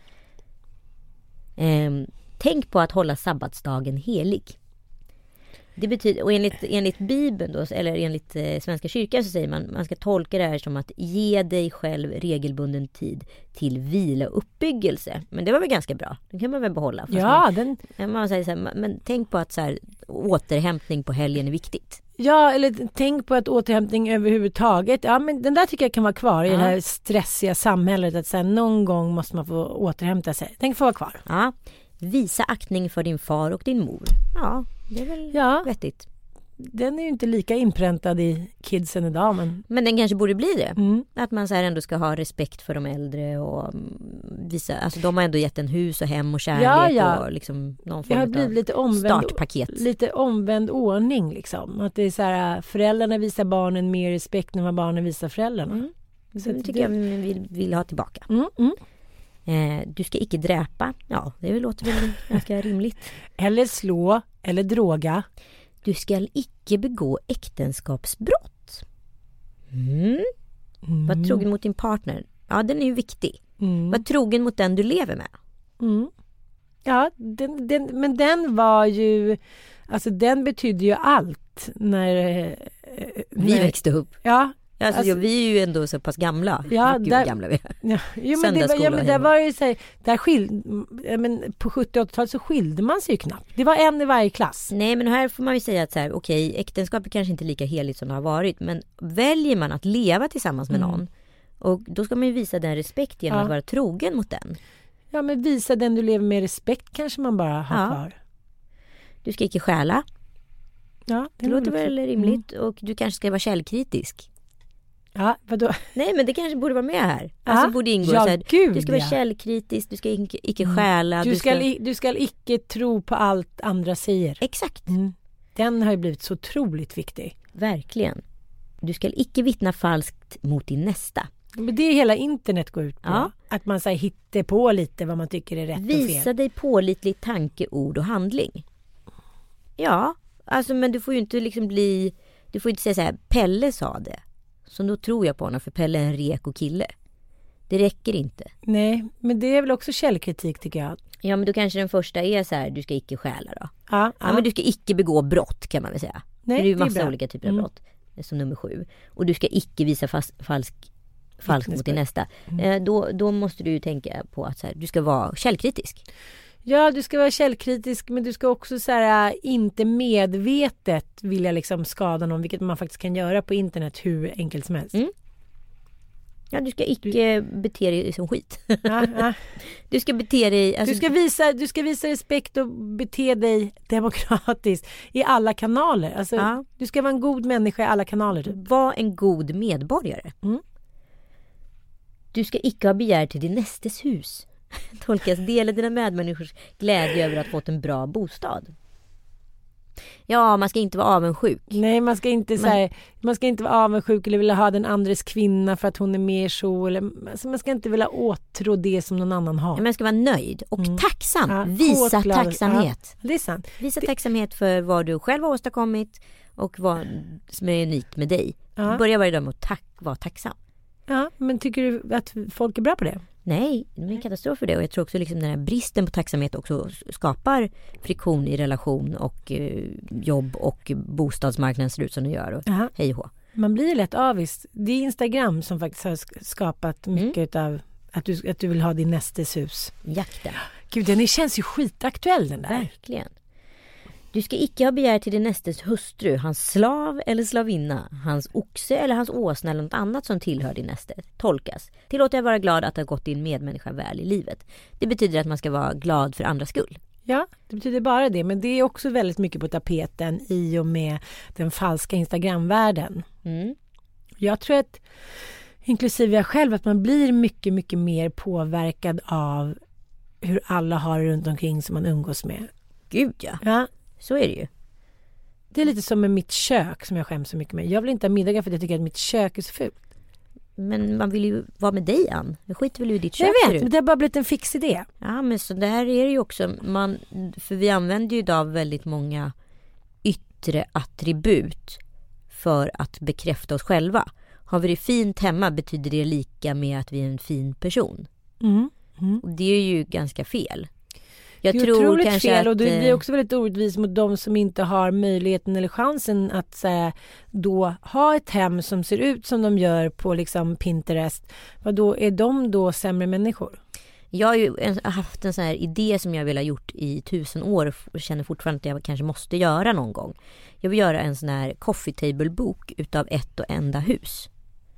Tänk på att hålla sabbatsdagen helig. Det betyder, och enligt Bibeln då, eller enligt Svenska kyrkan så säger man ska tolka det här som att ge dig själv regelbunden tid till vila och uppbyggelse. Men det var väl ganska bra. Det kan man väl behålla. Ja, man säger så här, men tänk på att så här, återhämtning på helgen är viktigt. Ja, eller tänk på att återhämtning överhuvudtaget. Ja, men den där tycker jag kan vara kvar i det här stressiga samhället. Att så här, någon gång måste man få återhämta sig. Tänk få vara kvar. Ja, visa aktning för din far och din mor. Ja, det är väl vettigt. Den är ju inte lika inpräntad i kidsen idag. Men den kanske borde bli det. Att man så här ändå ska ha respekt för de äldre och visa, alltså de har ändå gett en hus och hem och kärlek och liksom någon form av lite startpaket. Lite omvänd ordning liksom. Att det är så här, föräldrarna visar barnen mer respekt än vad barnen visar föräldrarna. Så det tycker jag vi vill ha tillbaka. Du ska icke dräpa. Ja, det låter väl ganska rimligt. Eller slå, eller droga. Du ska icke begå äktenskapsbrott. Var trogen mot din partner. Ja, den är ju viktig. Var trogen mot den du lever med. Ja, men den var ju... Alltså den betydde ju allt när vi växte upp. Ja. Alltså, vi är ju ändå så pass gamla. Ja, gamla vi är. Ja, men det var ju så här, men på 70- och 80-talet så skilde man sig ju knappt. Det var en i varje klass. Nej, men här får man ju säga att så här, okej, äktenskap är kanske inte lika heligt som det har varit, men väljer man att leva tillsammans med någon, och då ska man ju visa den respekt genom att vara trogen mot den. Ja, men visa den du lever med respekt kanske man bara har kvar. Du ska inte stjäla. Ja, det låter väl rimligt. Och du kanske ska vara källkritisk. Ja, vadå? Nej, men det kanske borde vara med här. Alltså borde ingå så här, du ska vara källkritisk, du ska icke stjäla. Du ska icke tro på allt andra säger. Exakt. Den har ju blivit så otroligt viktig. Verkligen. Du ska icke vittna falskt mot din nästa. Men det är hela internet går ut på. Ja. Att man så här, hittar på lite vad man tycker är rätt och fel. Visa dig pålitlig tanke, ord och handling. Ja, alltså men du får ju inte liksom du får inte säga så här, Pelle sa det. Så då tror jag på honom, för Pelle är en rek och kille. Det räcker inte. Nej, men det är väl också källkritik tycker jag. Ja, men då kanske den första är så här, du ska icke stjäla då. Ja, men du ska icke begå brott kan man väl säga. Nej, det är ju massa olika typer av brott. Som nummer 7. Och du ska icke visa falskt mot din nästa. Då måste du ju tänka på att så här, du ska vara källkritisk. Ja, du ska vara källkritisk, men du ska också så här, inte medvetet vilja liksom skada någon, vilket man faktiskt kan göra på internet hur enkelt som helst. Ja, du ska icke bete dig som skit. Ja. Du ska bete dig... Alltså, du ska visa respekt och bete dig demokratiskt i alla kanaler. Alltså, du ska vara en god människa i alla kanaler. Typ. Var en god medborgare. Du ska icke ha begär till din nästes hus. Tolkas dela dina medmänniskors glädje över att fått en bra bostad. Ja, man ska inte vara avundsjuk. Nej, man ska inte vara avundsjuk eller vilja ha den andres kvinna för att hon är mer så. Eller, alltså man ska inte vilja åtrå det som någon annan har. Man ska vara nöjd och tacksam. Ja, visa tacksamhet. Ja, det är sant. Visa tacksamhet för vad du själv har åstadkommit och vad som är unikt med dig. Börja varje dag med att vara tacksam. Ja, men tycker du att folk är bra på det? Nej, det är en katastrof för det. Och jag tror också liksom den här bristen på tacksamhet också skapar friktion i relation och jobb och bostadsmarknaden ser ut som det gör. Och hej och hå. Man blir lätt avis. Det är Instagram som faktiskt har skapat mycket av att du vill ha din nästes hus. Jakten. Gud, den känns ju skitaktuell den där. Verkligen. Du ska icke ha begär till din nästes hustru, hans slav eller slavinna, hans oxe eller hans åsna eller något annat som tillhör din näste. Tolkas. Tillåt jag vara glad att ha gått din medmänniska väl i livet. Det betyder att man ska vara glad för andras skull. Ja, det betyder bara det. Men det är också väldigt mycket på tapeten i och med den falska Instagramvärlden. Jag tror att, inklusive jag själv, att man blir mycket, mycket mer påverkad av hur alla har runt omkring som man umgås med. Gud ja. Så är det ju. Det är lite som med mitt kök som jag skäms så mycket med. Jag vill inte ha middagar för att jag tycker att mitt kök är så fult. Men man vill ju vara med dig, Ann. Det skiter väl i ditt kök. Jag vet, men det har bara blivit en fix idé. Ja, men så där är det ju också. För vi använder ju idag väldigt många yttre attribut för att bekräfta oss själva. Har vi det fint hemma betyder det lika med att vi är en fin person. Och det är ju ganska fel. Jag tror kanske fel, och det blir också väldigt orättvist mot de som inte har möjligheten eller chansen att så då ha ett hem som ser ut som de gör på liksom Pinterest. Vad då är de då sämre människor? Jag har ju haft en sån här idé som jag vill ha gjort i 1000 år och känner fortfarande att jag kanske måste göra någon gång. Jag vill göra en sån här coffee table bok utav ett och enda hus.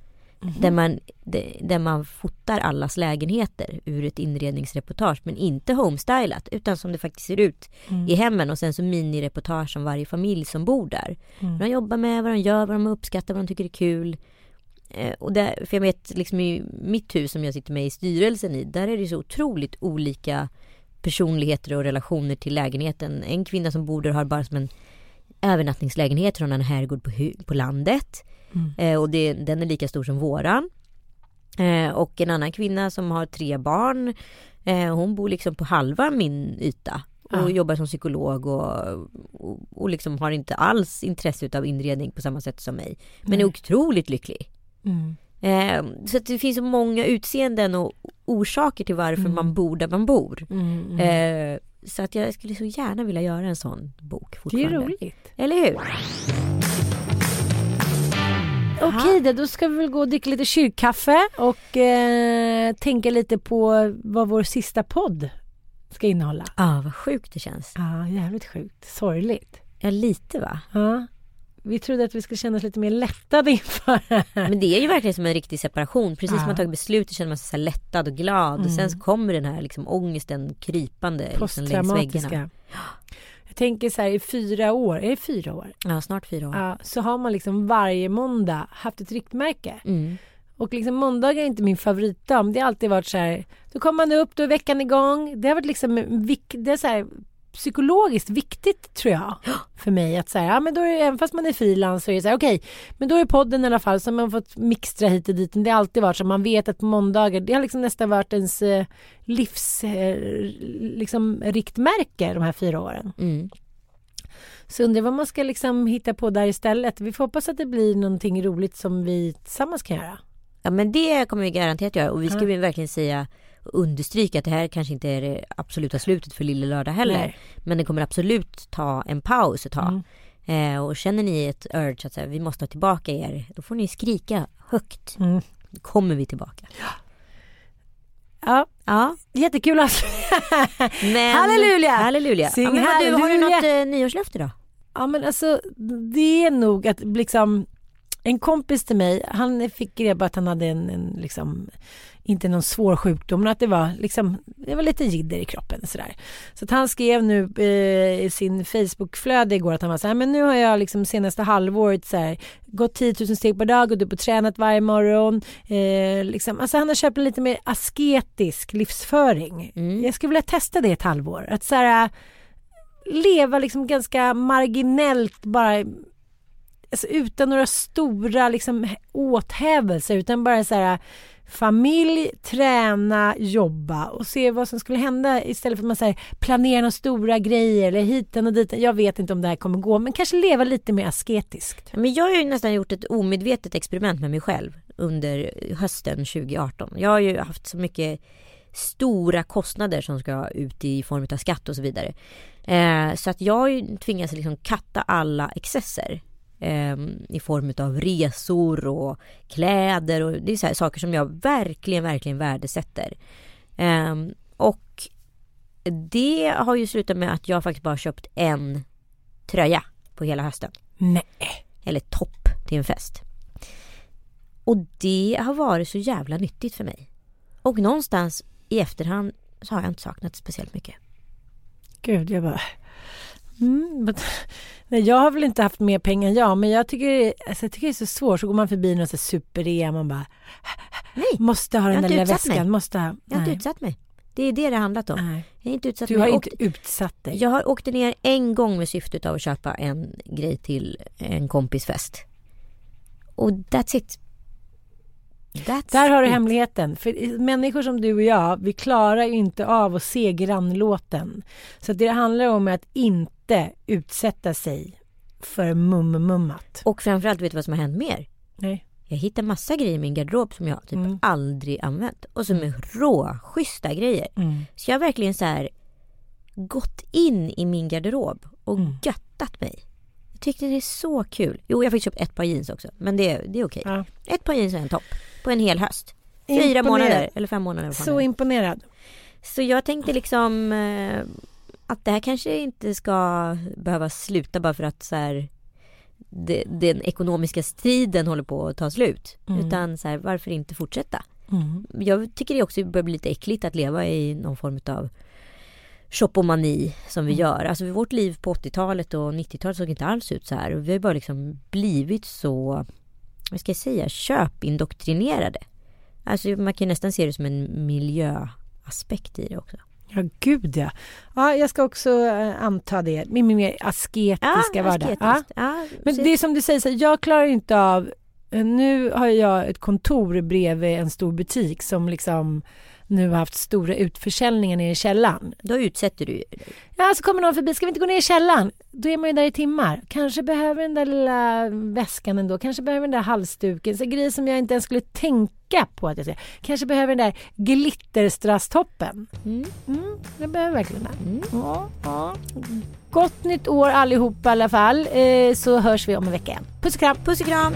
Där man fotar allas lägenheter ur ett inredningsreportage, men inte homestylat utan som det faktiskt ser ut i hemmen, och sen så minireportage om varje familj som bor där. Vad de jobbar med, vad de gör, vad de uppskattar, vad de tycker är kul. Och där, för jag vet liksom i mitt hus som jag sitter med i styrelsen i, där är det så otroligt olika personligheter och relationer till lägenheten. En kvinna som bor där har bara som en övernattningslägenhet från en herrgård på landet. Och den är lika stor som våran. Och en annan kvinna som har 3 barn, hon bor liksom på halva min yta och jobbar som psykolog och liksom har inte alls intresse av inredning på samma sätt som mig, men är otroligt lycklig. Så att det finns så många utseenden och orsaker till varför man bor där man bor. Så att jag skulle så gärna vilja göra en sån bok fortfarande. Det är roligt. Eller hur? Okej, då ska vi väl gå och dricka lite kyrkkaffe och tänka lite på vad vår sista podd ska innehålla. Ja, vad sjukt det känns. Ja, jävligt sjukt. Sorgligt. Ja, lite va? Ja. Vi trodde att vi skulle känna oss lite mer lättade inför det här. Men det är ju verkligen som en riktig separation. Precis som man tagit beslut, känner man sig så lättad och glad. Och sen så kommer den här liksom ångesten krypande liksom längs väggarna. Jag tänker så här, i 4 år, är det 4 år? Ja, snart 4 år. Ja, så har man liksom varje måndag haft ett riktmärke. Och liksom måndagar är inte min favoritdag. Det har alltid varit så här, då kommer man upp, då är veckan igång. Det har varit liksom, det är så här psykologiskt viktigt tror jag för mig att säga, ja men då är det, även fast man är frilans så är det så här, okej, men då är podden i alla fall som man fått mixtra hit och dit. Det har alltid varit så, man vet att på måndagar, det har liksom nästan varit ens livs liksom riktmärke de här 4 åren. Så undrar vad man ska liksom hitta på där istället. Vi får hoppas att det blir någonting roligt som vi tillsammans kan göra. Ja, men det kommer vi garanterat göra, och vi ska verkligen säga understryka att det här kanske inte är det absoluta slutet för Lille Lördag heller. Nej. Men det kommer absolut ta en paus ett tag. Och känner ni ett urge att säga, vi måste ha tillbaka er, då får ni skrika högt. Då kommer vi tillbaka. Ja. Jättekul alltså. Men, halleluja. Sing halleluja. Har du något nyårslöfte då? Ja, men alltså det är nog att liksom en kompis till mig, han fick reda på att han hade en liksom, inte någon svår sjukdom, men att det var liksom, det var lite jidder i kroppen sådär. Så att han skrev nu i sin Facebook-flöde igår att han var så här, men nu har jag liksom senaste halvåret så här, gått 10 000 steg per dag och typ tränat varje morgon. Liksom, alltså han har köpt en lite mer asketisk livsföring. Jag skulle vilja testa det ett halvår. Att så här, leva liksom ganska marginellt bara, alltså utan några stora liksom åthävelser, utan bara så här familj, träna, jobba och se vad som skulle hända istället för att man säger planera några stora grejer eller hiten och dit. Jag vet inte om det här kommer gå, men kanske leva lite mer asketiskt. Men jag har ju nästan gjort ett omedvetet experiment med mig själv under hösten 2018. Jag har ju haft så mycket stora kostnader som ska ut i form av skatt och så vidare. Så att jag har ju tvingats liksom katta alla excesser. I form av resor och kläder, och det är så här saker som jag verkligen värdesätter. Och det har ju slutat med att jag faktiskt bara köpt en tröja på hela hösten. Nej. Eller topp till en fest. Och det har varit så jävla nyttigt för mig. Och någonstans i efterhand så har jag inte saknat speciellt mycket. Gud, jag bara... Nej, jag har väl inte haft mer pengar än jag, men jag tycker det är så svårt. Så går man förbi någon super-rea, man bara måste ha den där lilla väskan. Jag har inte utsatt mig. Det är det handlat om. Nej. Jag är inte utsatt. Du har inte utsatt dig. Jag har åkt ner en gång med syftet av att köpa en grej till en kompisfest. Och that's it. Där har du hemligheten. För människor som du och jag, vi klarar ju inte av att se grannlåten. Så det handlar om att inte utsätta sig för mummat. Och framförallt, vet du vad som har hänt mer? Nej. Jag hittar massa grejer i min garderob som jag typ aldrig använt. Och som är råschyssta grejer. Så jag har verkligen så här gått in i min garderob och göttat mig. Jag tyckte det är så kul. Jo, jag fick köpa ett par jeans också. Men det är okej. Ja. Ett par jeans och en topp. På en hel höst. 4 månader eller 5 månader. Så imponerad. Så jag tänkte liksom att det här kanske inte ska behöva sluta bara för att så här, den ekonomiska striden håller på att ta slut. Utan så här, varför inte fortsätta? Jag tycker det också börjar bli lite äckligt att leva i någon form av shoppomani som vi gör. Alltså vårt liv på 80-talet och 90-talet såg inte alls ut så här. Och vi har bara liksom blivit så, vad ska jag säga, köpindoktrinerade. Alltså man kan nästan se det som en miljöaspekt i det också. Ja, gud ja. Ja, jag ska också anta det. Min mer asketiska vardag. Ja. Men det är som du säger, så jag klarar inte av. Nu har jag ett kontor bredvid en stor butik som liksom nu har haft stora utförsäljningar nere i källaren. Då utsätter du. Ja, så kommer någon förbi. Ska vi inte gå ner i källaren? Då är man ju där i timmar. Kanske behöver den där lilla väskan ändå. Kanske behöver den där halsduken. Så grejer som jag inte ens skulle tänka på att jag säger. Kanske behöver den där glitterstrasstoppen. Jag behöver verkligen det. Ja. Gott nytt år allihopa i alla fall. Så hörs vi om en vecka igen. Puss och kram. Puss och kram.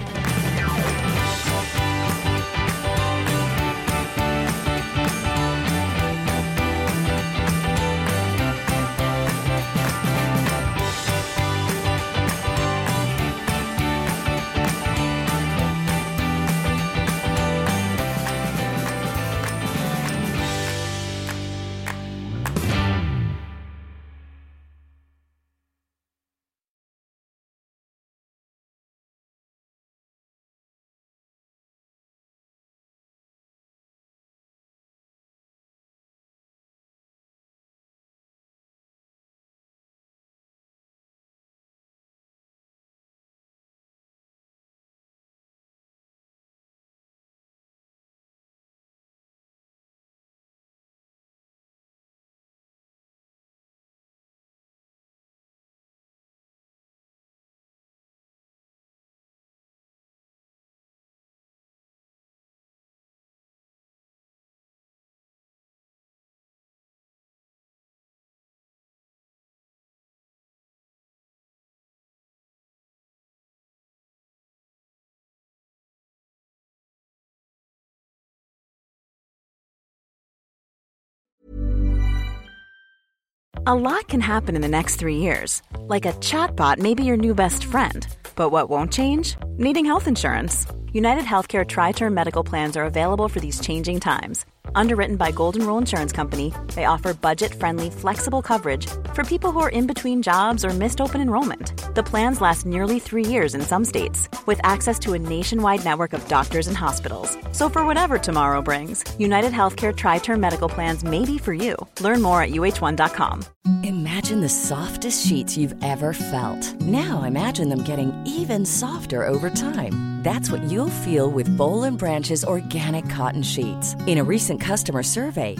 A lot can happen in the next 3 years. Like a chatbot may be your new best friend. But what won't change? Needing health insurance. United Healthcare Tri-Term Medical Plans are available for these changing times. Underwritten by Golden Rule Insurance Company, they offer budget-friendly, flexible coverage for people who are in between jobs or missed open enrollment. The plans last nearly 3 years in some states, with access to a nationwide network of doctors and hospitals. So for whatever tomorrow brings, United Healthcare Tri-Term Medical Plans may be for you. Learn more at uh1.com. Imagine the softest sheets you've ever felt. Now imagine them getting even softer over time. That's what you'll feel with Boll & Branch's organic cotton sheets. In a recent customer survey,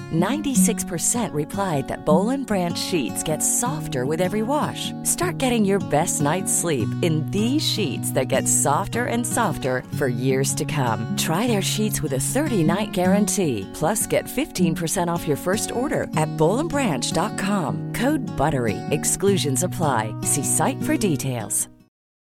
96% replied that Boll & Branch sheets get softer with every wash. Start getting your best night's sleep in these sheets that get softer and softer for years to come. Try their sheets with a 30-night guarantee. Plus, get 15% off your first order at bollandbranch.com. Code BUTTERY. Exclusions apply. See site for details.